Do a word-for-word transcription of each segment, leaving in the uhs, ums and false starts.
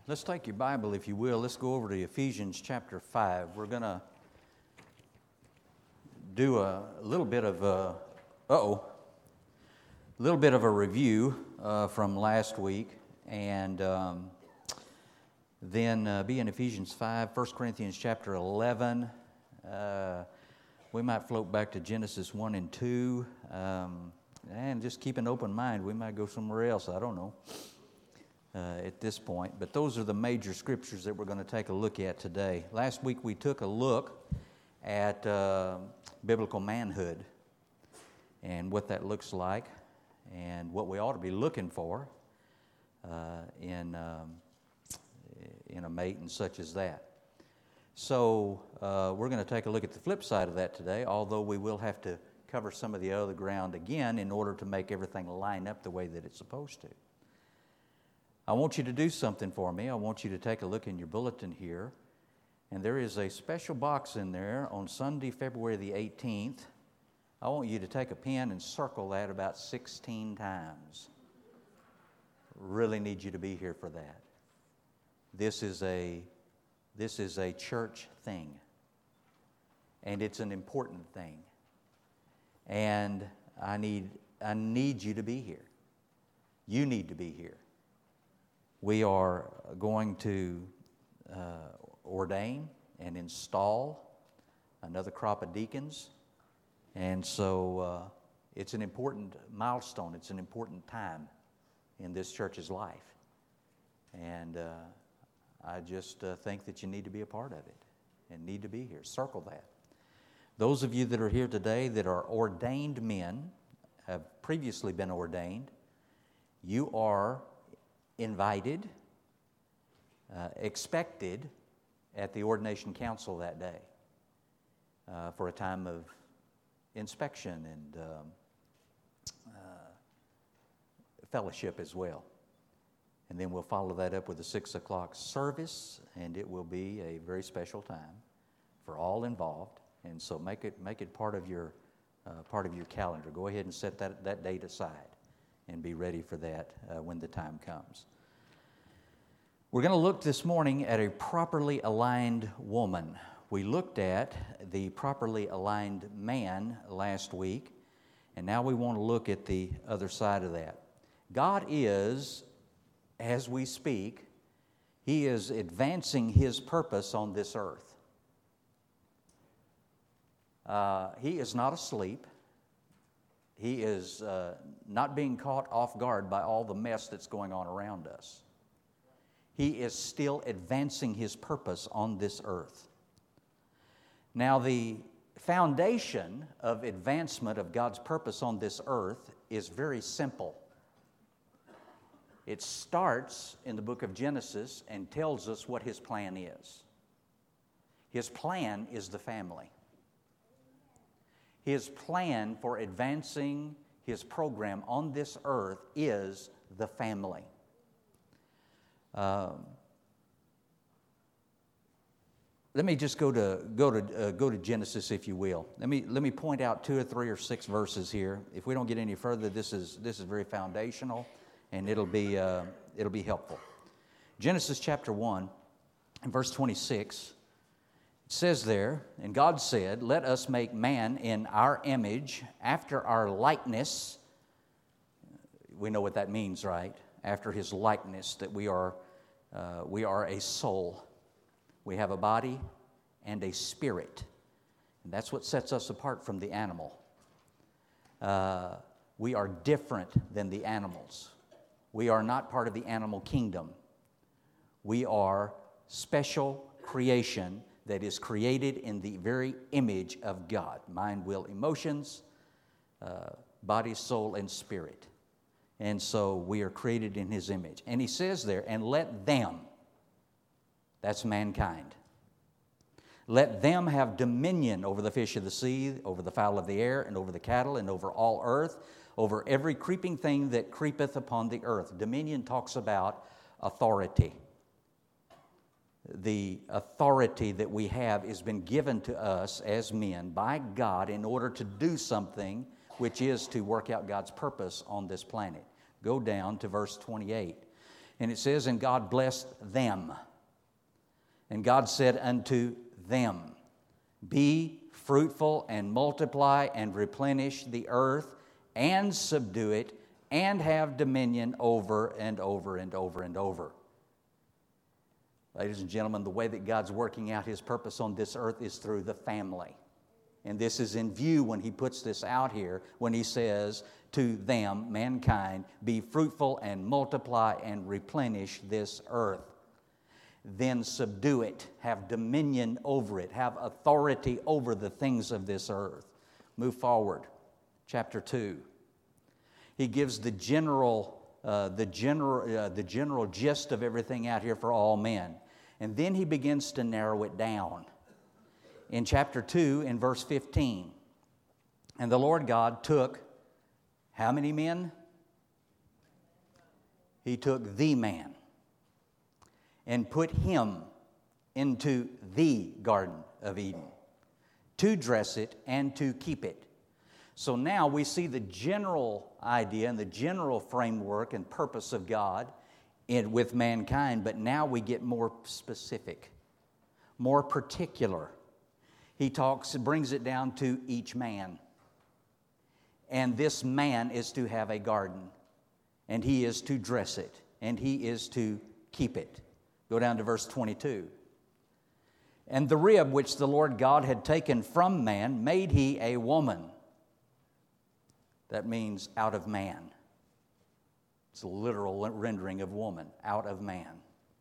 Let's take your Bible, if you will. Let's go over to Ephesians chapter five. We're going to do a little bit of a, uh-oh, a little bit of a review uh, from last week, and um, then uh, be in Ephesians five, First Corinthians chapter eleven. Uh, we might float back to Genesis one and two, um, and just keep an open mind. We might go somewhere else, I don't know. Uh, at this point, but those are the major scriptures that we're going to take a look at today. Last week we took a look at uh, biblical manhood and what that looks like and what we ought to be looking for uh, in, um, in a mate and such as that. So uh, we're going to take a look at the flip side of that today, although we will have to cover some of the other ground again in order to make everything line up the way that it's supposed to. I want you to do something for me. I want you to take a look in your bulletin here. And there is a special box in there on Sunday, February the eighteenth. I want you to take a pen and circle that about sixteen times. Really need you to be here for that. This is a, this is a church thing. And it's an important thing. And I need, I need you to be here. You need to be here. We are going to uh, ordain and install another crop of deacons. And so uh, it's an important milestone. It's an important time in this church's life. And uh, I just uh, think that you need to be a part of it and need to be here. Circle that. Those of you that are here today that are ordained men, have previously been ordained, you are invited, uh, expected at the ordination council that day uh, for a time of inspection and um, uh, fellowship as well. And then we'll follow that up with a six o'clock service, and it will be a very special time for all involved. And so make it make it part of your uh, part of your calendar. Go ahead and set that that date aside and be ready for that uh, when the time comes. We're going to look this morning at a properly aligned woman. We looked at the properly aligned man last week, and now we want to look at the other side of that. God is, as we speak, He is advancing His purpose on this earth. Uh, he is not asleep. He is uh, not being caught off guard by all the mess that's going on around us. He is still advancing His purpose on this earth. Now, the foundation of advancement of God's purpose on this earth is very simple. It starts in the book of Genesis and tells us what His plan is. His plan is the family. His plan for advancing His program on this earth is the family. Um, let me just go to go to uh, go to Genesis, if you will. Let me let me point out two or three or six verses here. If we don't get any further, this is this is very foundational, and it'll be uh, it'll be helpful. Genesis chapter one, and verse twenty-six. It says there, and God said, "Let us make man in our image, after our likeness." We know what that means, right? After His likeness, that we are uh, we are a soul. We have a body and a spirit. And that's what sets us apart from the animal. Uh, we are different than the animals. We are not part of the animal kingdom. We are special creation that is created in the very image of God. Mind, will, emotions, uh, body, soul, and spirit. And so we are created in His image. And He says there, and let them, that's mankind, let them have dominion over the fish of the sea, over the fowl of the air, and over the cattle, and over all earth, over every creeping thing that creepeth upon the earth. Dominion talks about authority. The authority that we have has been given to us as men by God in order to do something, which is to work out God's purpose on this planet. Go down to verse twenty-eight. And it says, and God blessed them. And God said unto them, be fruitful and multiply and replenish the earth and subdue it and have dominion over and over and over and over. Ladies and gentlemen, the way that God's working out His purpose on this earth is through the family. And this is in view when He puts this out here, when He says to them, mankind, be fruitful and multiply and replenish this earth. Then subdue it, have dominion over it, have authority over the things of this earth. Move forward, chapter two. He gives the general, uh, the general, uh, the general gist of everything out here for all men, and then he begins to narrow it down. In chapter two, in verse fifteen, and the Lord God took how many men? He took the man and put him into the Garden of Eden to dress it and to keep it. So now we see the general idea and the general framework and purpose of God in, with mankind, but now we get more specific, more particular. He talks, brings it down to each man. And this man is to have a garden, and he is to dress it, and he is to keep it. Go down to verse twenty-two. And the rib which the Lord God had taken from man made he a woman. That means out of man. It's a literal rendering of woman, out of man.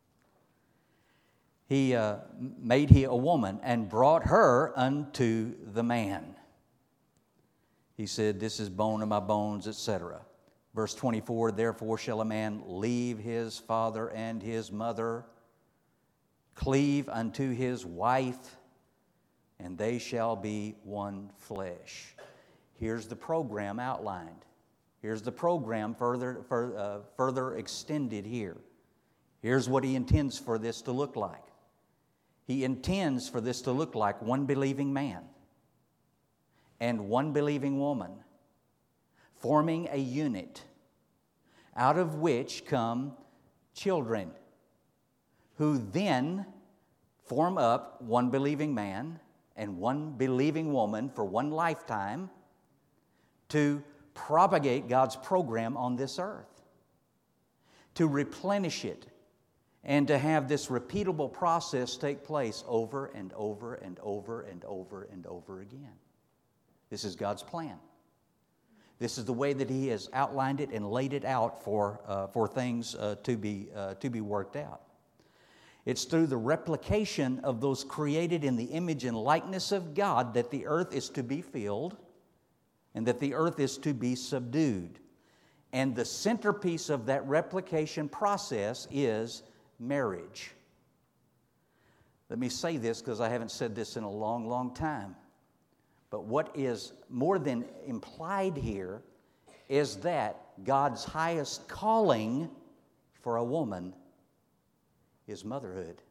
He uh, made he a woman and brought her unto the man. He said, this is bone of my bones, et cetera. Verse twenty-four, therefore shall a man leave his father and his mother, cleave unto his wife, and they shall be one flesh. Here's the program outlined. Here's the program further, further, uh, further extended here. Here's what he intends for this to look like. He intends for this to look like one believing man and one believing woman forming a unit out of which come children who then form up one believing man and one believing woman for one lifetime to propagate God's program on this earth, to replenish it, and to have this repeatable process take place over and over and over and over and over again. This is God's plan. This is the way that He has outlined it and laid it out for, uh, for things uh, to be, uh, to be worked out. It's through the replication of those created in the image and likeness of God that the earth is to be filled and that the earth is to be subdued. And the centerpiece of that replication process is marriage. Let me say this because I haven't said this in a long, long time. But what is more than implied here is that God's highest calling for a woman is motherhood.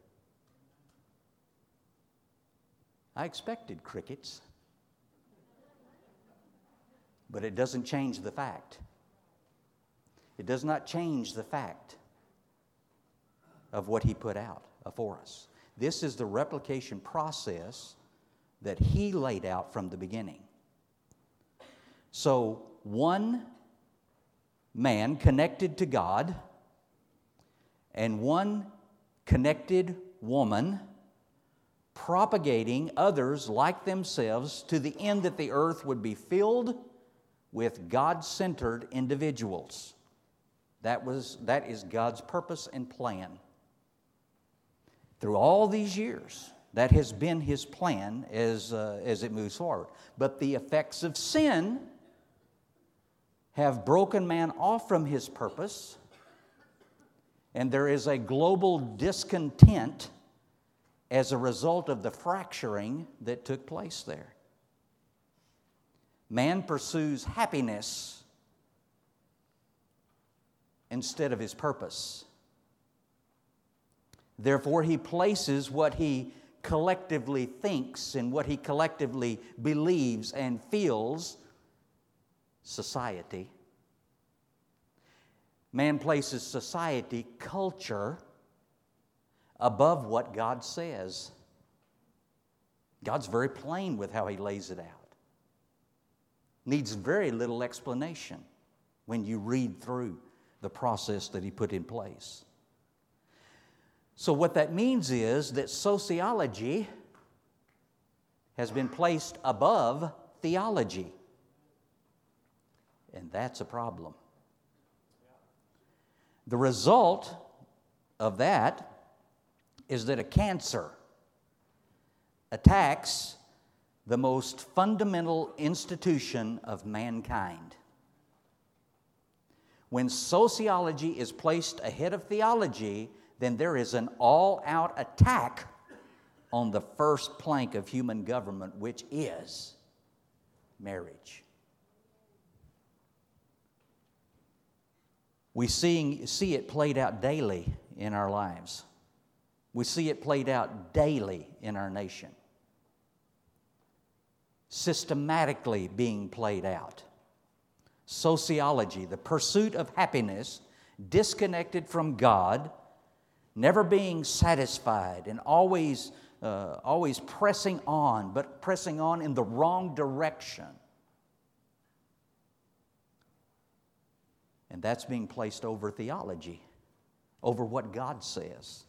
I expected crickets, but it doesn't change the fact. It does not change the fact of what He put out for us. This is the replication process that He laid out from the beginning. So, one man connected to God and one connected woman propagating others like themselves to the end that the earth would be filled with God-centered individuals. That was, that is God's purpose and plan. Through all these years, that has been His plan as, uh, as it moves forward. But the effects of sin have broken man off from His purpose, and there is a global discontent as a result of the fracturing that took place there. Man pursues happiness instead of his purpose. Therefore, he places what he collectively thinks and what he collectively believes and feels, society, Man places society, culture, above what God says. God's very plain with how He lays it out. Needs very little explanation when you read through the process that He put in place. So what that means is that sociology has been placed above theology. And that's a problem. The result of that is that a cancer attacks the most fundamental institution of mankind. When sociology is placed ahead of theology, then there is an all-out attack on the first plank of human government, which is marriage. We see, see it played out daily in our lives. We see it played out daily in our nation. Systematically being played out. Sociology, the pursuit of happiness, disconnected from God, never being satisfied and always, uh, always pressing on, but pressing on in the wrong direction. And that's being placed over theology, over what God says.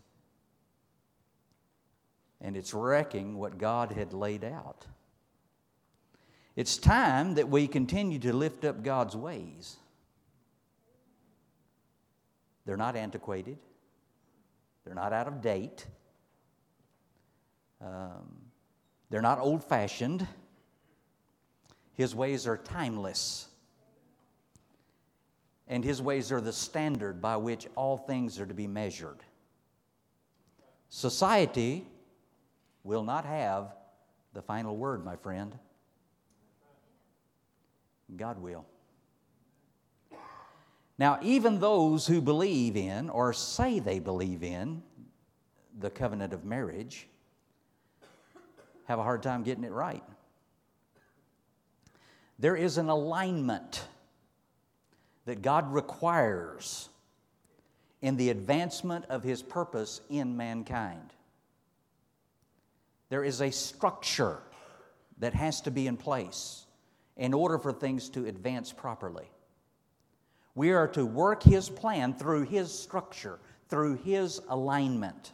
And it's wrecking what God had laid out. It's time that we continue to lift up God's ways. They're not antiquated. They're not out of date. Um, they're not old-fashioned. His ways are timeless. And His ways are the standard by which all things are to be measured. Society will not have the final word, my friend. God will. Now, even those who believe in or say they believe in the covenant of marriage have a hard time getting it right. There is an alignment that God requires in the advancement of His purpose in mankind. There is a structure that has to be in place in order for things to advance properly. We are to work His plan through His structure, through His alignment.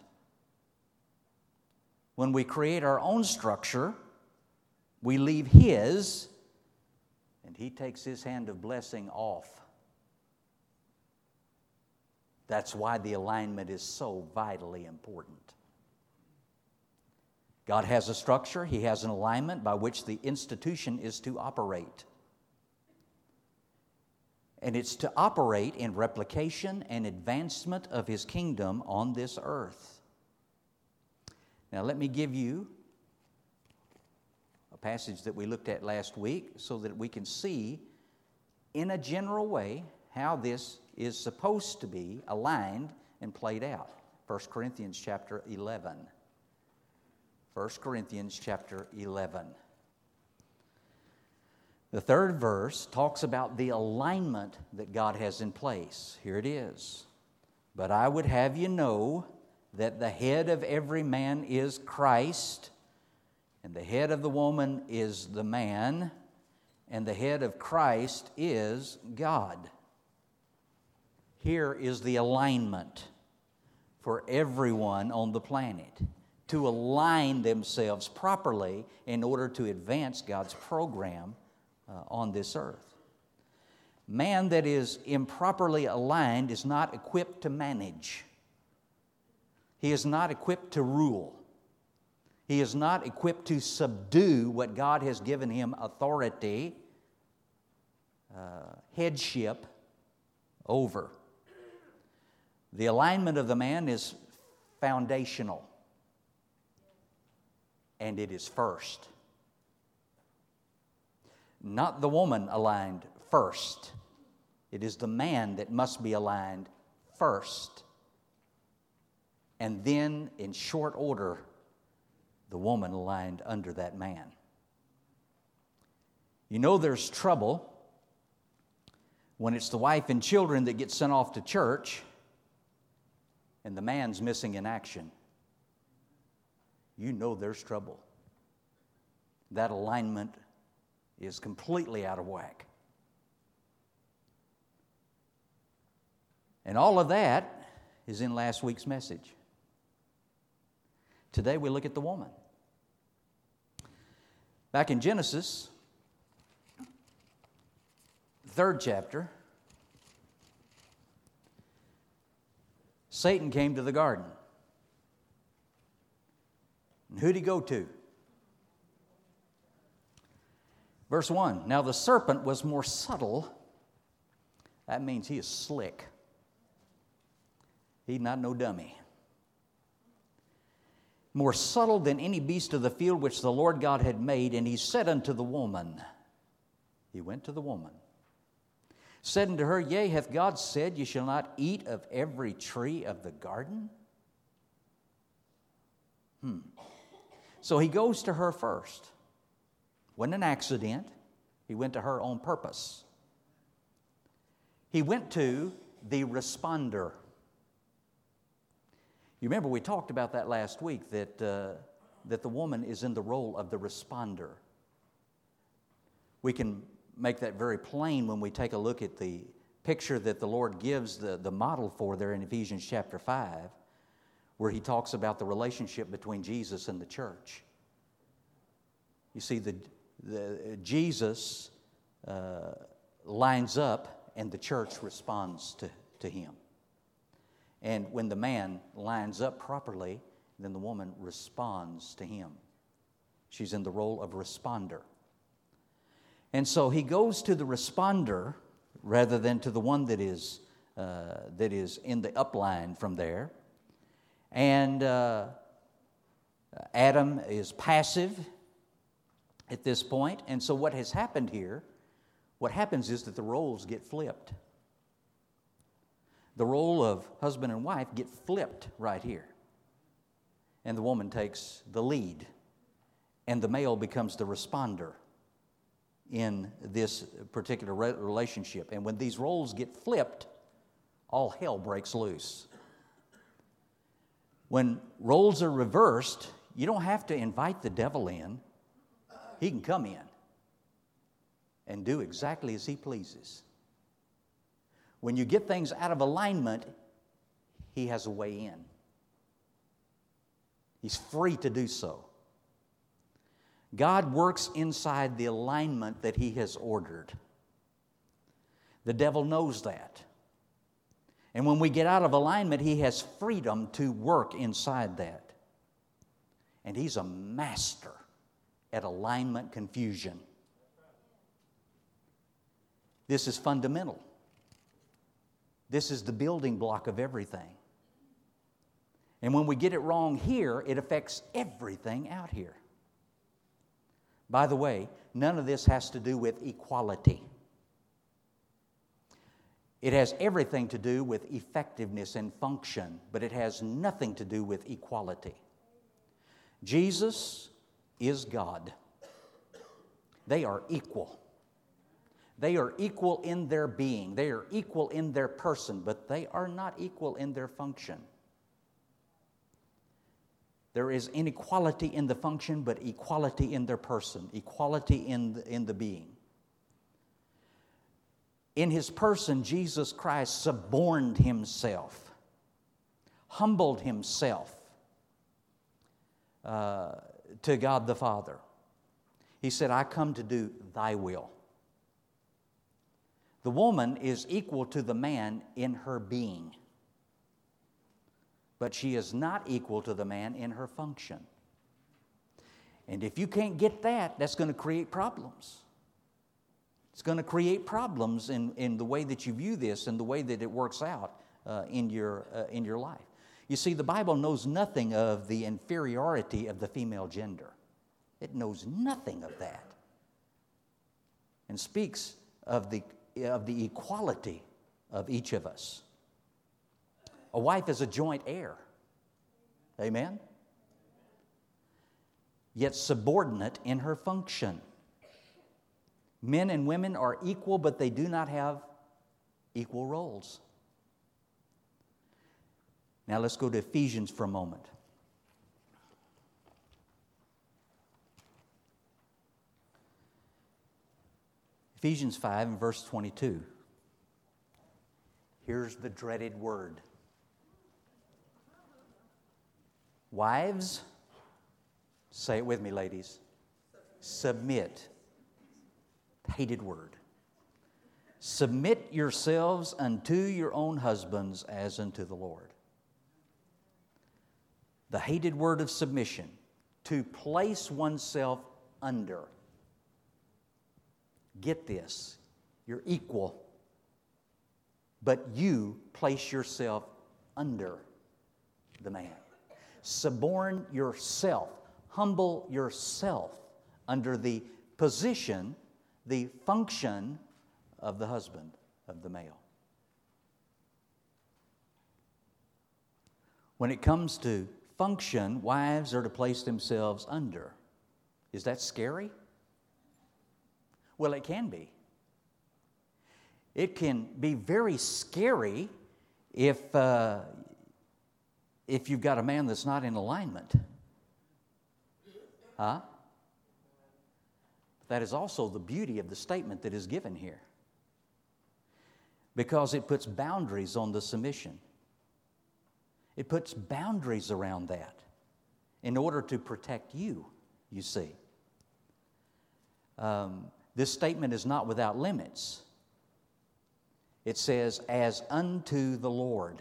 When we create our own structure, we leave His, and He takes His hand of blessing off. That's why the alignment is so vitally important. God has a structure, He has an alignment by which the institution is to operate. And it's to operate in replication and advancement of His kingdom on this earth. Now let me give you a passage that we looked at last week so that we can see in a general way how this is supposed to be aligned and played out. First Corinthians chapter eleven. First Corinthians chapter eleven. The third verse talks about the alignment that God has in place. Here it is. But I would have you know that the head of every man is Christ, and the head of the woman is the man, and the head of Christ is God. Here is the alignment for everyone on the planet to align themselves properly in order to advance God's program uh, on this earth. Man that is improperly aligned is not equipped to manage. He is not equipped to rule. He is not equipped to subdue what God has given him authority, uh, headship over. The alignment of the man is foundational. And it is first. Not the woman aligned first. It is the man that must be aligned first. And then, in short order, the woman aligned under that man. You know there's trouble When it's the wife and children that get sent off to church and the man's missing in action, you know there's trouble. That alignment is completely out of whack. And all of that is in last week's message. Today we look at the woman. Back in Genesis, third chapter, Satan came to the garden. And who'd he go to? Verse one, now the serpent was more subtle. That means he is slick. He's not no dummy. More subtle than any beast of the field which the Lord God had made, and he said unto the woman, he went to the woman, said unto her, yea, hath God said, ye shall not eat of every tree of the garden? Hmm. So he goes to her first. Wasn't an accident. He went to her on purpose. He went to the responder. You remember we talked about that last week, that, uh, that the woman is in the role of the responder. We can make that very plain when we take a look at the picture that the Lord gives the, the model for there in Ephesians chapter five, where he talks about the relationship between Jesus and the church. You see, the, the Jesus uh, lines up and the church responds to, to him. And when the man lines up properly, then the woman responds to him. She's in the role of responder. And so he goes to the responder rather than to the one that is, uh, that is in the upline from there. And uh, Adam is passive at this point. And so what has happened here, what happens is that the roles get flipped. The role of husband and wife get flipped right here. And the woman takes the lead. And the male becomes the responder in this particular relationship. And when these roles get flipped, all hell breaks loose. When roles are reversed, you don't have to invite the devil in. He can come in and do exactly as he pleases. When you get things out of alignment, he has a way in. He's free to do so. God works inside the alignment that he has ordered. The devil knows that. And when we get out of alignment, he has freedom to work inside that. And he's a master at alignment confusion. This is fundamental. This is the building block of everything. And when we get it wrong here, it affects everything out here. By the way, none of this has to do with equality. It has everything to do with effectiveness and function, but it has nothing to do with equality. Jesus is God. They are equal. They are equal in their being. They are equal in their person, but they are not equal in their function. There is inequality in the function, but equality in their person, equality in the, in the being. In his person, Jesus Christ suborned himself, humbled himself uh, to God the Father. He said, I come to do thy will. The woman is equal to the man in her being, but she is not equal to the man in her function. And if you can't get that, that's going to create problems. It's going to create problems in, in the way that you view this and the way that it works out uh, in your, uh, in your life. You see, the Bible knows nothing of the inferiority of the female gender. It knows nothing of that. And speaks of the of the equality of each of us. A wife is a joint heir. Amen? Yet subordinate in her function. Men and women are equal, but they do not have equal roles. Now let's go to Ephesians for a moment. Ephesians five and verse twenty-two. Here's the dreaded word. Wives, say it with me, ladies. Submit. Hated word. Submit yourselves unto your own husbands as unto the Lord. The hated word of submission. To place oneself under. Get this. You're equal. But you place yourself under the man. Suborn yourself. Humble yourself under the position, the function of the husband, of the male. When it comes to function, wives are to place themselves under. Is that scary? Well, it can be. It can be very scary if uh, if you've got a man that's not in alignment. Huh? That is also the beauty of the statement that is given here. Because it puts boundaries on the submission. It puts boundaries around that in order to protect you, you see. Um, this statement is not without limits. It says, as unto the Lord.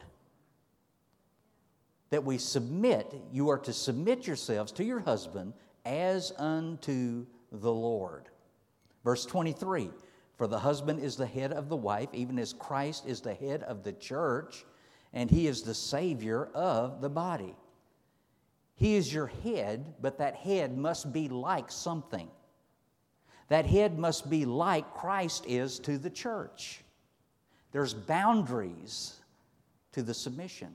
That we submit, you are to submit yourselves to your husband as unto the Lord. Verse twenty-three, for the husband is the head of the wife, even as Christ is the head of the church, and he is the Savior of the body. He is your head, but that head must be like something. That head must be like Christ is to the church. There's boundaries to the submission.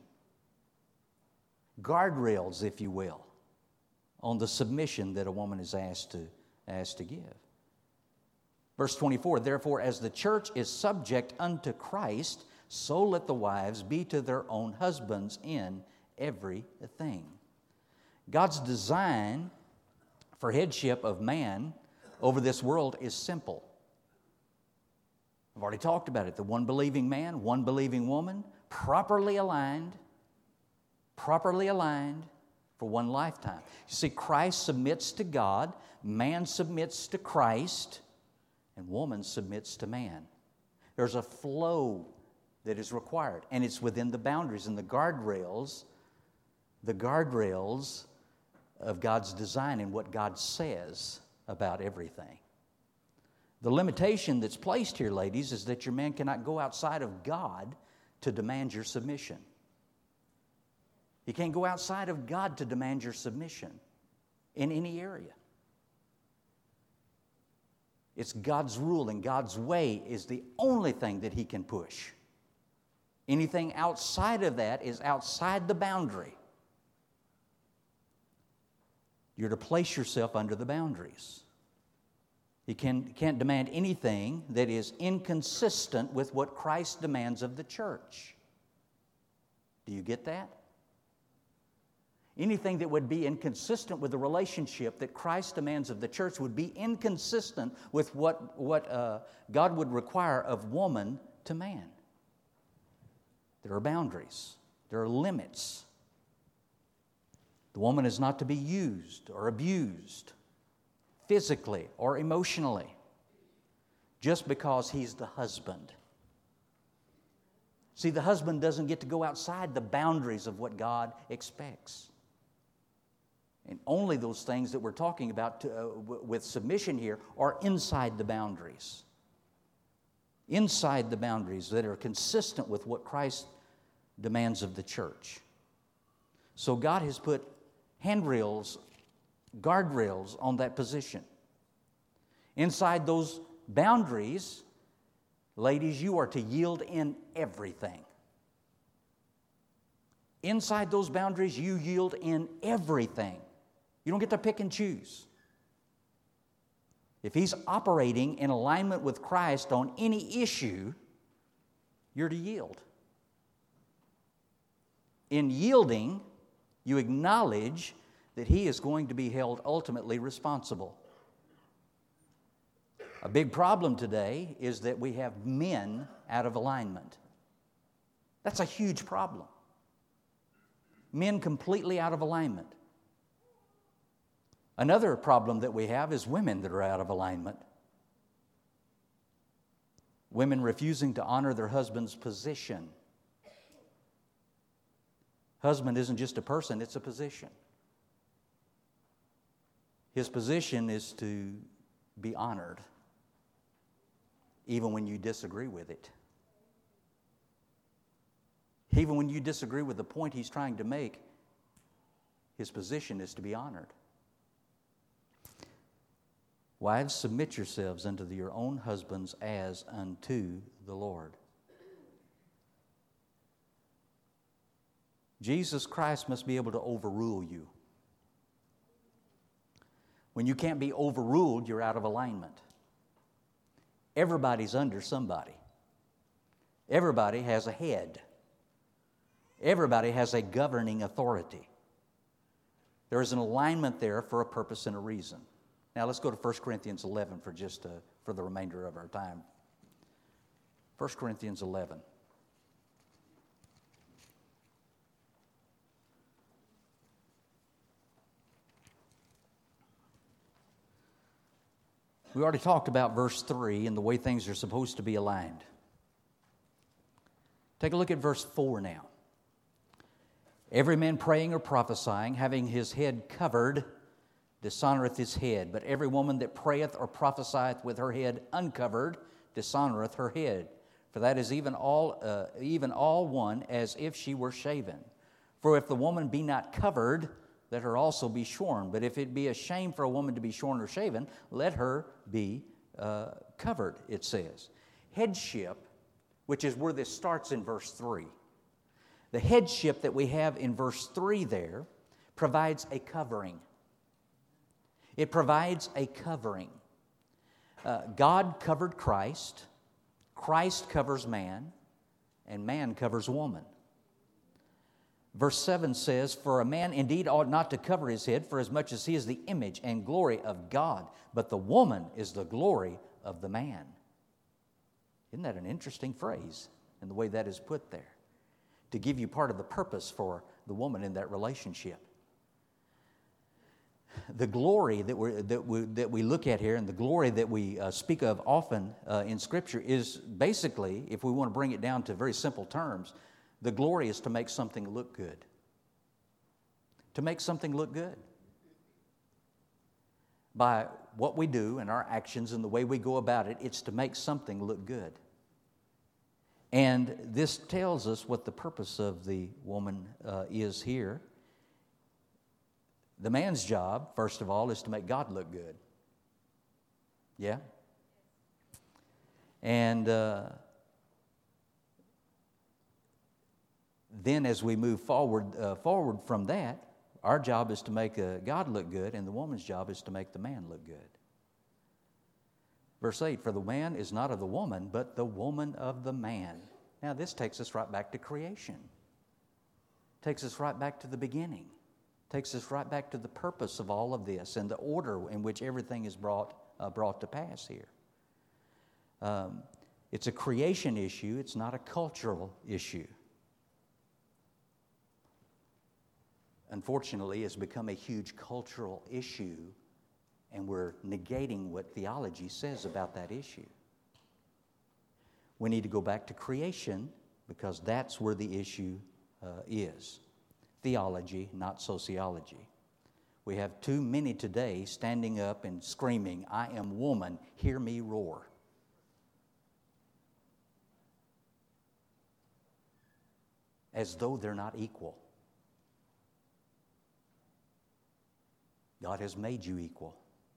Guardrails, if you will, on the submission that a woman is asked to, asked to give. Verse twenty-four, therefore, as the church is subject unto Christ, so let the wives be to their own husbands in everything. God's design for headship of man over this world is simple. I've already talked about it. The one believing man, one believing woman, properly aligned, properly aligned for one lifetime. You see, Christ submits to God, man submits to Christ, and woman submits to man. There's a flow that is required, and it's within the boundaries and the guardrails, the guardrails of God's design and what God says about everything. The limitation that's placed here, ladies, is that your man cannot go outside of God to demand your submission. He can't go outside of God to demand your submission in any area. It's God's rule and God's way is the only thing that he can push. Anything outside of that is outside the boundary. You're to place yourself under the boundaries. You can, can't demand anything that is inconsistent with what Christ demands of the church. Do you get that? Anything that would be inconsistent with the relationship that Christ demands of the church would be inconsistent with what, what uh, God would require of woman to man. There are boundaries. There are limits. The woman is not to be used or abused physically or emotionally just because he's the husband. See, the husband doesn't get to go outside the boundaries of what God expects. And only those things that we're talking about to, uh, w- with submission here are inside the boundaries. Inside the boundaries that are consistent with what Christ demands of the church. So God has put handrails, guardrails on that position. Inside those boundaries, ladies, you are to yield in everything. Inside those boundaries, you yield in everything. You don't get to pick and choose. If he's operating in alignment with Christ on any issue, you're to yield. In yielding, you acknowledge that he is going to be held ultimately responsible. A big problem today is that we have men out of alignment. That's a huge problem. Men completely out of alignment. Another problem that we have is women that are out of alignment. Women refusing to honor their husband's position. Husband isn't just a person, it's a position. His position is to be honored, even when you disagree with it. Even when you disagree with the point he's trying to make, his position is to be honored. Wives, submit yourselves unto your own husbands as unto the Lord. Jesus Christ must be able to overrule you. When you can't be overruled, you're out of alignment. Everybody's under somebody. Everybody has a head. Everybody has a governing authority. There is an alignment there for a purpose and a reason. Now let's go to First Corinthians eleven for just uh, for the remainder of our time. First Corinthians eleven. We already talked about verse three and the way things are supposed to be aligned. Take a look at verse four now. Every man praying or prophesying, having his head covered, dishonoreth his head. But every woman that prayeth or prophesieth with her head uncovered, dishonoreth her head. For that is even all, uh, even all one, as if she were shaven. For if the woman be not covered, let her also be shorn. But if it be a shame for a woman to be shorn or shaven, let her be uh, covered, it says. Headship, which is where this starts in verse three. The headship that we have in verse three there provides a covering. It provides a covering. Uh, God covered Christ, Christ covers man, and man covers woman. Verse seven says, For a man indeed ought not to cover his head, for as much as he is the image and glory of God, but the woman is the glory of the man. Isn't that an interesting phrase in the way that is put there? To give you part of the purpose for the woman in that relationship. The glory that, we're, that, we, that we look at here and the glory that we uh, speak of often uh, in Scripture is basically, if we want to bring it down to very simple terms, the glory is to make something look good. To make something look good. By what we do and our actions and the way we go about it, it's to make something look good. And this tells us what the purpose of the woman uh, is here. The man's job, first of all, is to make God look good. Yeah? And uh, then as we move forward, uh, forward from that, our job is to make uh, God look good, and the woman's job is to make the man look good. Verse eight, For the man is not of the woman, but the woman of the man. Now this takes us right back to creation. Takes us right back to the beginning. Takes us right back to the purpose of all of this and the order in which everything is brought, uh, brought to pass here. Um, it's a creation issue. It's not a cultural issue. Unfortunately, it's become a huge cultural issue, and we're negating what theology says about that issue. We need to go back to creation because that's where the issue uh, is. Theology, not sociology. We have too many today standing up and screaming, I am woman, hear me roar. As though they're not equal. God has made you equal.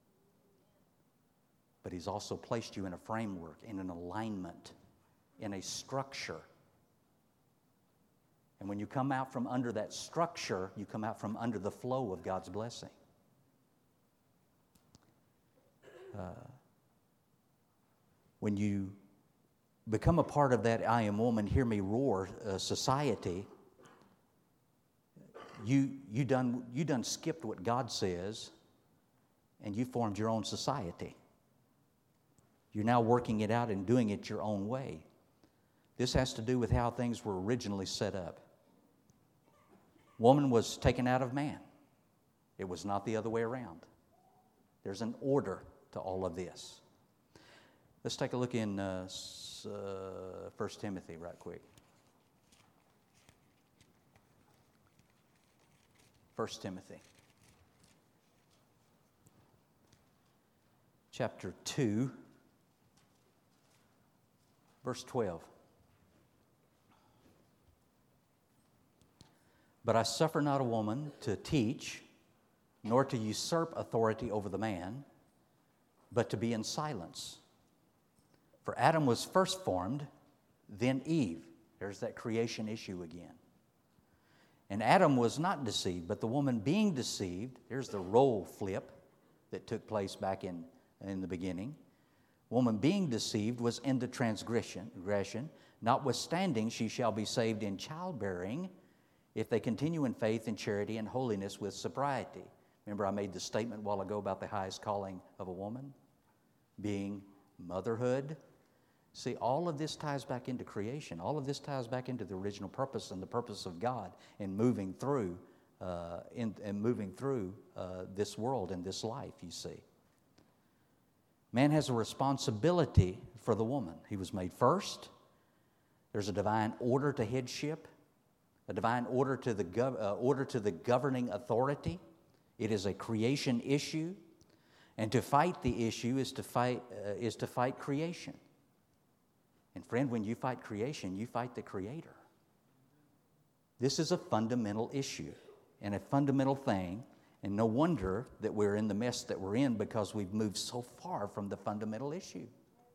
But He's also placed you in a framework, in an alignment, in a structure. And when you come out from under that structure, you come out from under the flow of God's blessing. Uh, when you become a part of that I am woman, hear me roar uh, society, you you done you done skipped what God says, and you formed your own society. You're now working it out and doing it your own way. This has to do with how things were originally set up. Woman was taken out of man. It was not the other way around. There's an order to all of this. Let's take a look in uh, uh, First Timothy right quick. First Timothy. Chapter two, verse twelve. But I suffer not a woman to teach, nor to usurp authority over the man, but to be in silence. For Adam was first formed, then Eve. There's that creation issue again. And Adam was not deceived, but the woman being deceived, there's the role flip that took place back in, in the beginning. Woman being deceived was into transgression, aggression. Notwithstanding, she shall be saved in childbearing, if they continue in faith and charity and holiness with sobriety. Remember I made the statement a while ago about the highest calling of a woman being motherhood. See, all of this ties back into creation. All of this ties back into the original purpose and the purpose of God in moving through, uh, in, in moving through uh, this world and this life, you see. Man has a responsibility for the woman. He was made first. There's a divine order to headship. A divine order to the gov- uh, order to the governing authority. It is a creation issue, and to fight the issue is to fight uh, is to fight creation. And friend, when you fight creation, you fight the Creator. This is a fundamental issue and a fundamental thing, and no wonder that we're in the mess that we're in because we've moved so far from the fundamental issue.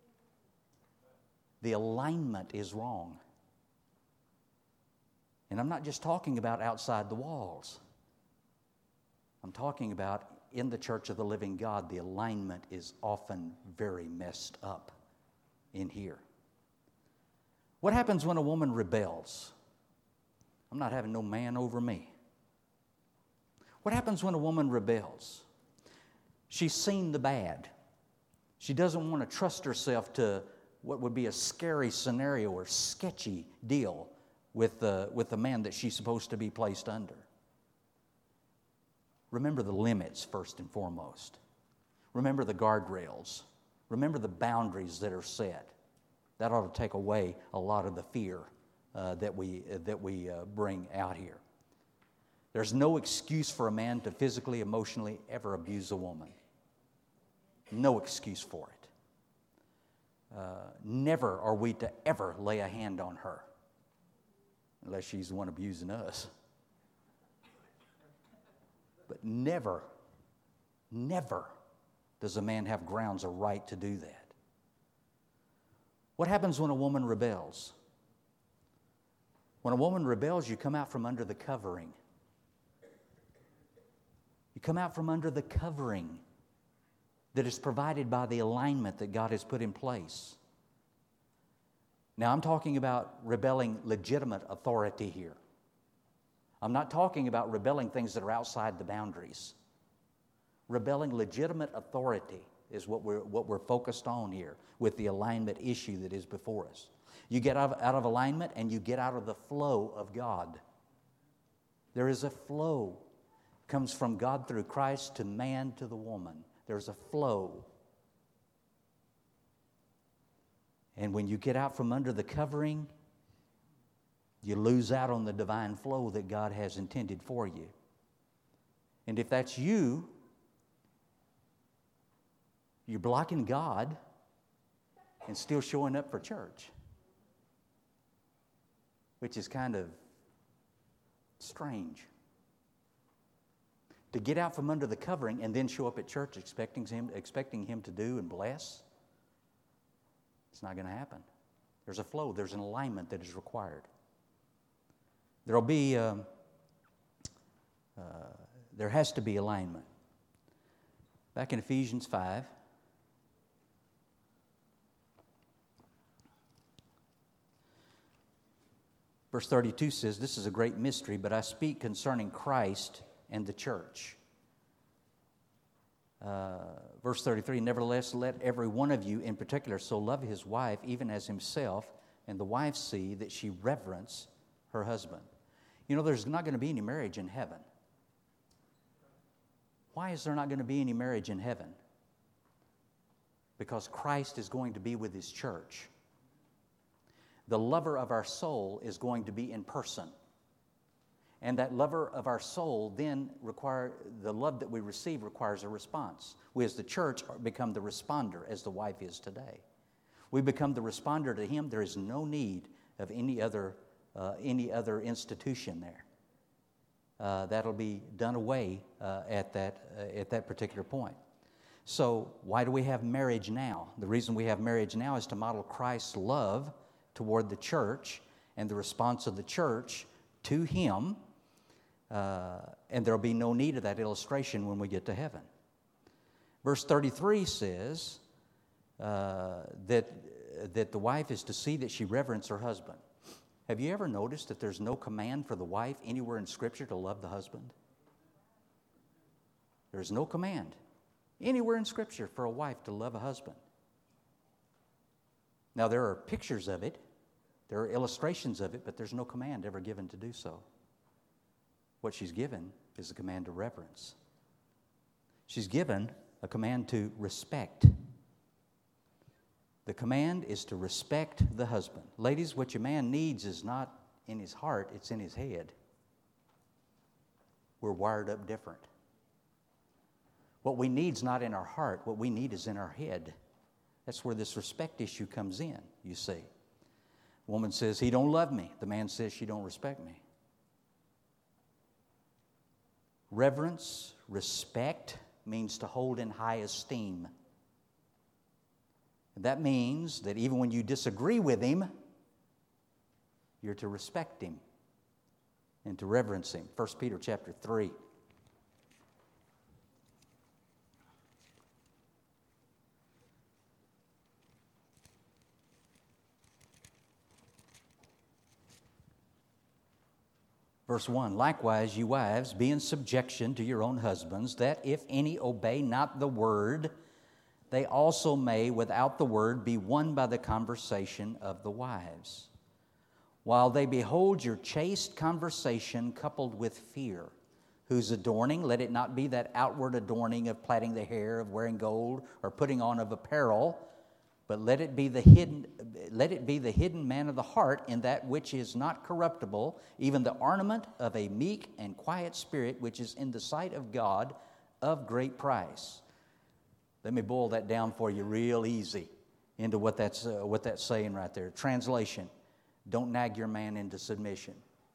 The alignment is wrong. And I'm not just talking about outside the walls. I'm talking about in the church of the living God, the alignment is often very messed up in here. What happens when a woman rebels? I'm not having no man over me. What happens when a woman rebels? She's seen the bad. She doesn't want to trust herself to what would be a scary scenario or sketchy deal with the, with the man that she's supposed to be placed under. Remember the limits first and foremost. Remember the guardrails. Remember the boundaries that are set. That ought to take away a lot of the fear uh, that we, uh, that we uh, bring out here. There's no excuse for a man to physically, emotionally ever abuse a woman. No excuse for it. Uh, never are we to ever lay a hand on her. Unless she's the one abusing us. But never, never does a man have grounds or right to do that. What happens when a woman rebels? When a woman rebels, you come out from under the covering. You come out from under the covering that is provided by the alignment that God has put in place. Now, I'm talking about rebelling legitimate authority here. I'm not talking about rebelling things that are outside the boundaries. Rebelling legitimate authority is what we're, what we're focused on here with the alignment issue that is before us. You get out of, out of alignment and you get out of the flow of God. There is a flow. It comes from God through Christ to man to the woman. There's a flow. And when you get out from under the covering, you lose out on the divine flow that God has intended for you. And if that's you, you're blocking God and still showing up for church, which is kind of strange. To get out from under the covering and then show up at church expecting him, expecting him to do and bless, it's not going to happen. There's a flow. There's an alignment that is required. There'll be, um, uh, there has to be alignment. Back in Ephesians five, Verse thirty-two says, this is a great mystery, but I speak concerning Christ and the church. Uh, verse thirty-three, nevertheless, let every one of you in particular so love his wife, even as himself, and the wife see that she reverence her husband. You know, there's not going to be any marriage in heaven. Why is there not going to be any marriage in heaven? Because Christ is going to be with his church. The lover of our soul is going to be in person. And that lover of our soul then require, the love that we receive requires a response. We as the church become the responder as the wife is today. We become the responder to him. There is no need of any other, uh, any other institution there. Uh, that'll be done away uh, at that, uh, at that particular point. So why do we have marriage now? The reason we have marriage now is to model Christ's love toward the church and the response of the church to him. Uh, and there'll be no need of that illustration when we get to heaven. Verse thirty-three says uh, that, that the wife is to see that she reverence her husband. Have you ever noticed that there's no command for the wife anywhere in Scripture to love the husband? There's no command anywhere in Scripture for a wife to love a husband. Now, there are pictures of it, there are illustrations of it, but there's no command ever given to do so. What she's given is a command to reverence. She's given a command to respect. The command is to respect the husband. Ladies, what your man needs is not in his heart, it's in his head. We're wired up different. What we need is not in our heart, what we need is in our head. That's where this respect issue comes in, you see. The woman says, he don't love me. The man says, she don't respect me. Reverence, respect, means to hold in high esteem. That means that even when you disagree with him, you're to respect him and to reverence him. First Peter chapter three. Verse one, likewise, you wives, be in subjection to your own husbands, that if any obey not the word, they also may, without the word, be won by the conversation of the wives, while they behold your chaste conversation coupled with fear, whose adorning, let it not be that outward adorning of plaiting the hair, of wearing gold, or putting on of apparel, but let it be the hidden, let it be the hidden man of the heart in that which is not corruptible, even the ornament of a meek and quiet spirit, which is in the sight of God of great price. Let me boil that down for you real easy into what that's uh, what that's saying right there. Translation: don't nag your man into submission.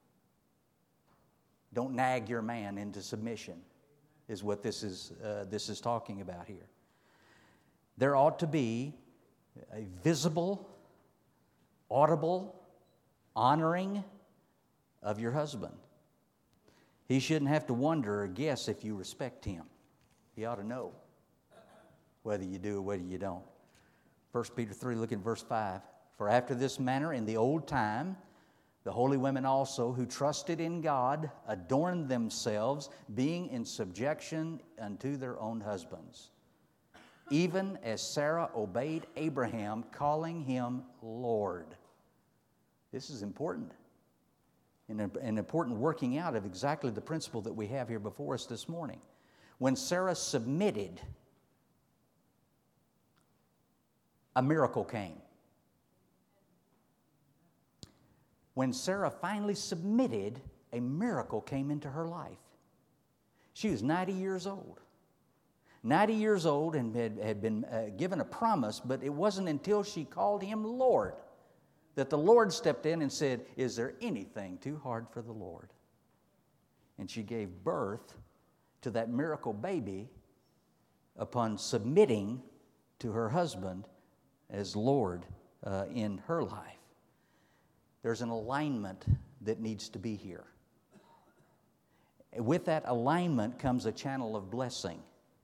Don't nag your man into submission, is what this is uh, this is talking about here. There ought to be a visible, audible honoring of your husband. He shouldn't have to wonder or guess if you respect him. He ought to know whether you do or whether you don't. First Peter three, look at verse five. For after this manner in the old time, the holy women also who trusted in God adorned themselves, being in subjection unto their own husbands, even as Sarah obeyed Abraham, calling him Lord. This is important. An, an important working out of exactly the principle that we have here before us this morning. When Sarah submitted, a miracle came. When Sarah finally submitted, a miracle came into her life. She was ninety years old. ninety years old and had, had been uh, given a promise, but it wasn't until she called him Lord that the Lord stepped in and said, is there anything too hard for the Lord? And she gave birth to that miracle baby upon submitting to her husband as Lord uh, in her life. There's an alignment that needs to be here. With that alignment comes a channel of blessing.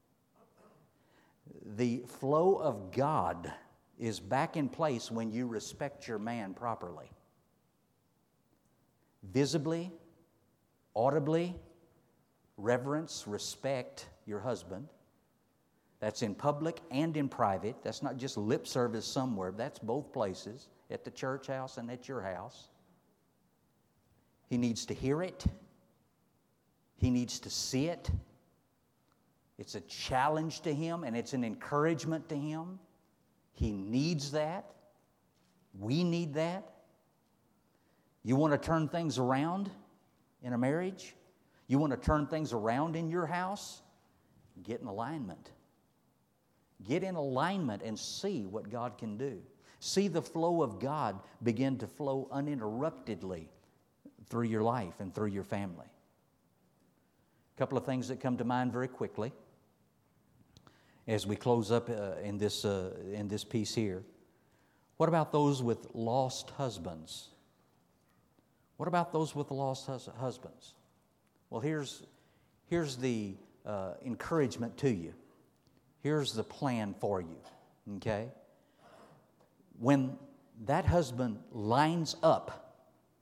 The flow of God is back in place when you respect your man properly. visibly, audibly, reverence, respect your husband. That's in public and in private. That's not just lip service somewhere. That's both places, at the church house and at your house. He needs to hear it. He needs to see it. It's a challenge to him, and it's an encouragement to him. He needs that. We need that. You want to turn things around in a marriage? You want to turn things around in your house? Get in alignment. Get in alignment and see what God can do. See the flow of God begin to flow uninterruptedly through your life and through your family. A couple of things that come to mind very quickly as we close up uh, in this uh, in this piece here. What about those with lost husbands? What about those with lost hus- husbands? Well, here's here's the uh, encouragement to you. Here's the plan for you, okay? When that husband lines up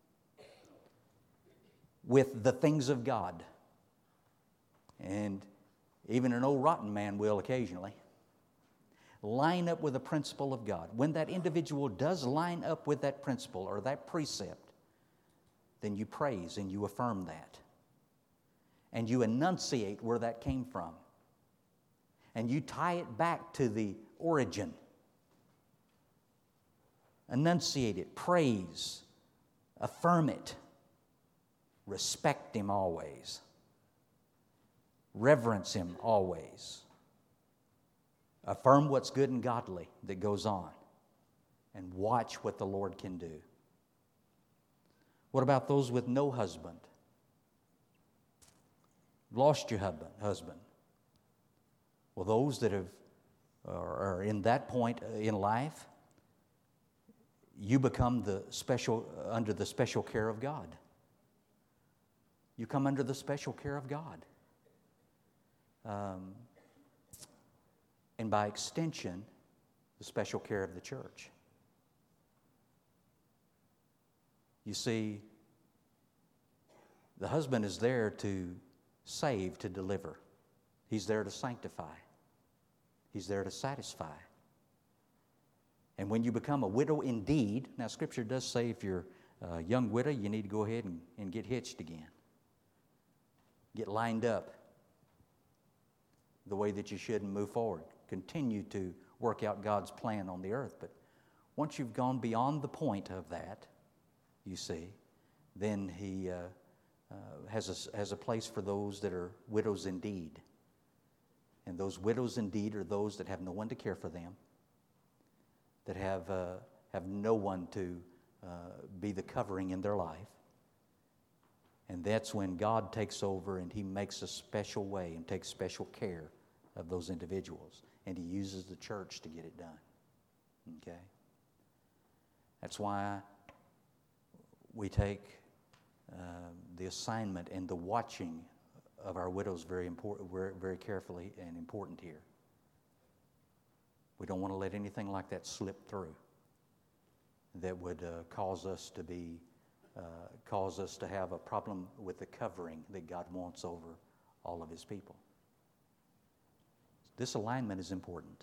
with the things of God, and even an old rotten man will occasionally, line up with the principle of God. When that individual does line up with that principle or that precept, then you praise and you affirm that. And you enunciate where that came from. And you tie it back to the origin. Enunciate it, praise, affirm it, respect him always, reverence him always, affirm what's good and godly that goes on, and watch what the Lord can do. What about those with no husband? Lost your husband. Well, those that have are in that point in life, you become the special under the special care of God. You come under the special care of God, um, and by extension, the special care of the church. You see, the husband is there to save, to deliver. He's there to sanctify. He's there to satisfy. And when you become a widow indeed, now Scripture does say if you're a young widow, you need to go ahead and, and get hitched again. Get lined up the way that you should and move forward. Continue to work out God's plan on the earth. But once you've gone beyond the point of that, you see, then He uh, uh, has, a, has a place for those that are widows indeed. And those widows indeed are those that have no one to care for them, that have, uh, have no one to uh, be the covering in their life. And that's when God takes over and He makes a special way and takes special care of those individuals. And He uses the church to get it done. Okay? That's why we take uh, the assignment and the watching of our widows very important, very, very carefully and important here. We don't want to let anything like that slip through that would uh, cause us to be, uh, cause us to have a problem with the covering that God wants over all of His people. This alignment is important.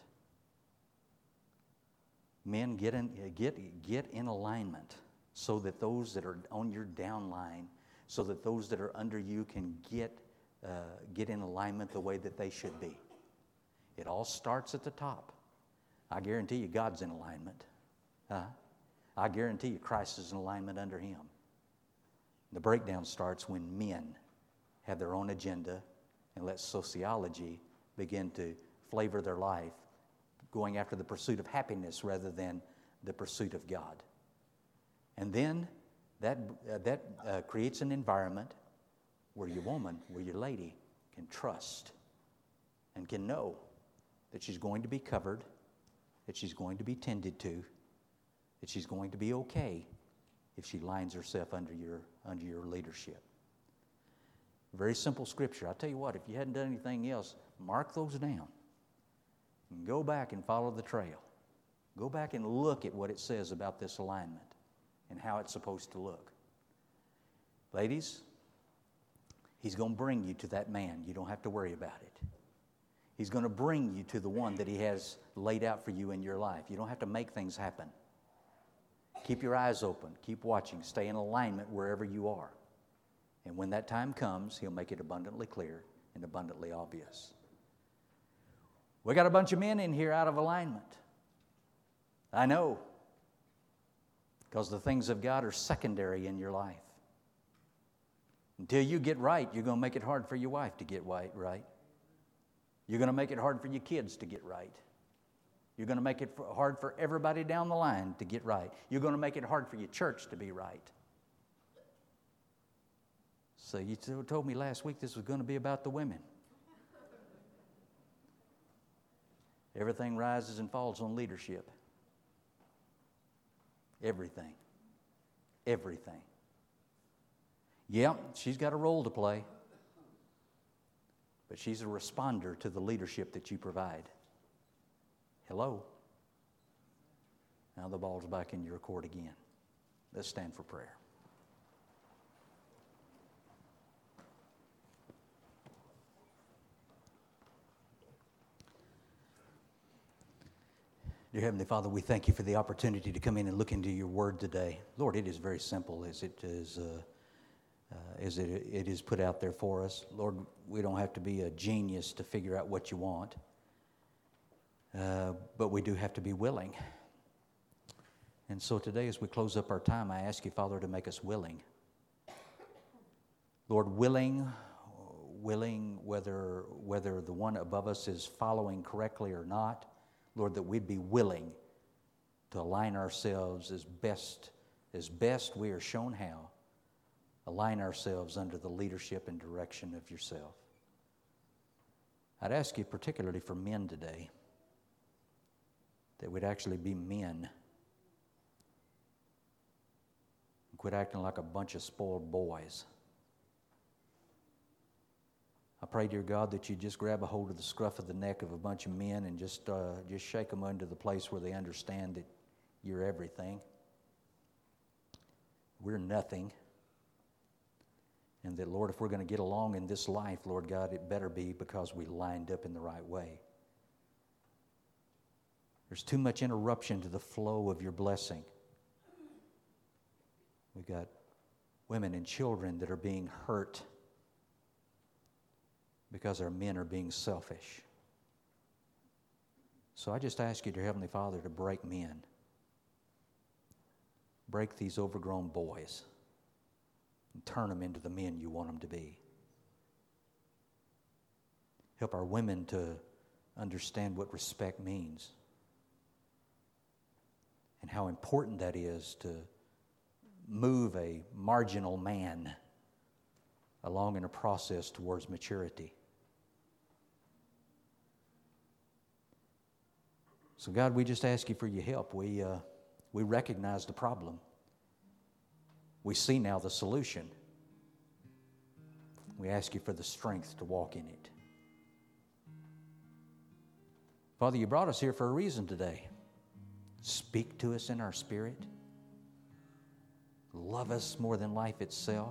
Men, get in, get, get in alignment so that those that are on your downline, so that those that are under you can get uh, get in alignment the way that they should be. It all starts at the top. I guarantee you God's in alignment. Uh, I guarantee you Christ is in alignment under Him. The breakdown starts when men have their own agenda and let sociology begin to flavor their life, going after the pursuit of happiness rather than the pursuit of God. And then that, uh, that uh, creates an environment where your woman, where your lady can trust and can know that she's going to be covered, that she's going to be tended to, that she's going to be okay if she lines herself under your, under your leadership. Very simple scripture. I'll tell you what, if you hadn't done anything else, mark those down and go back and follow the trail. Go back and look at what it says about this alignment and how it's supposed to look. Ladies, He's going to bring you to that man. You don't have to worry about it. He's going to bring you to the one that He has laid out for you in your life. You don't have to make things happen. Keep your eyes open. Keep watching. Stay in alignment wherever you are. And when that time comes, He'll make it abundantly clear and abundantly obvious. We got a bunch of men in here out of alignment. I know. Because the things of God are secondary in your life. Until you get right, you're going to make it hard for your wife to get right. You're going to make it hard for your kids to get right. You're going to make it hard for everybody down the line to get right. You're going to make it hard for your church to be right. So you told me last week this was going to be about the women. Everything rises and falls on leadership. Everything. Everything. Yep, she's got a role to play. But she's a responder to the leadership that you provide. Hello? Now the ball's back in your court again. Let's stand for prayer. Dear Heavenly Father, we thank You for the opportunity to come in and look into Your Word today. Lord, it is very simple as it is, uh, uh, as it, it is put out there for us. Lord, we don't have to be a genius to figure out what You want, uh, but we do have to be willing. And so today, as we close up our time, I ask You, Father, to make us willing. Lord, willing, willing whether whether the one above us is following correctly or not. Lord, that we'd be willing to align ourselves as best as best we are shown how, align ourselves under the leadership and direction of Yourself. I'd ask You particularly for men today, that we'd actually be men. Quit acting like a bunch of spoiled boys. I pray, dear God, that You just grab a hold of the scruff of the neck of a bunch of men and just uh, just shake them into the place where they understand that You're everything. We're nothing. And that, Lord, if we're going to get along in this life, Lord God, it better be because we lined up in the right way. There's too much interruption to the flow of Your blessing. We've got women and children that are being hurt because our men are being selfish. So I just ask You, dear Heavenly Father, to break men. Break these overgrown boys and turn them into the men You want them to be. Help our women to understand what respect means and how important that is to move a marginal man along in a process towards maturity. So God, we just ask You for Your help. We, uh, we recognize the problem. We see now the solution. We ask You for the strength to walk in it. Father, You brought us here for a reason today. Speak to us in our spirit. Love us more than life itself,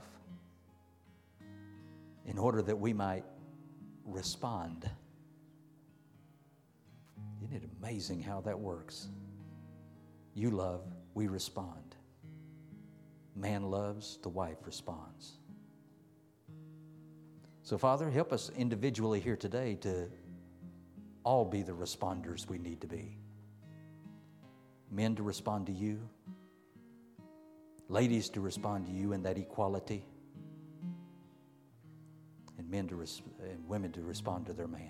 in order that we might respond. Isn't it amazing how that works? You love, we respond. Man loves, the wife responds. So, Father, help us individually here today to all be the responders we need to be. Men to respond to You. Ladies to respond to You in that equality. And men to res- and women to respond to their man.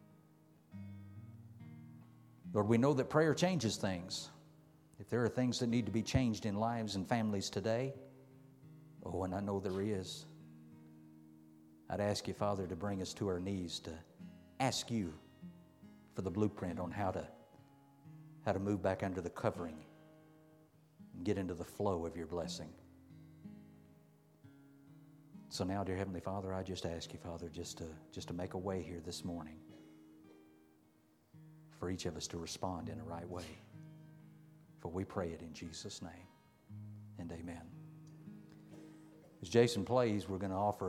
Lord, we know that prayer changes things. If there are things that need to be changed in lives and families today, oh, and I know there is, I'd ask You, Father, to bring us to our knees to ask You for the blueprint on how to how to move back under the covering and get into the flow of Your blessing. So now, dear Heavenly Father, I just ask You, Father, just to just to make a way here this morning for each of us to respond in a right way. For we pray it in Jesus' name, and amen. as Jason plays, we're going to offer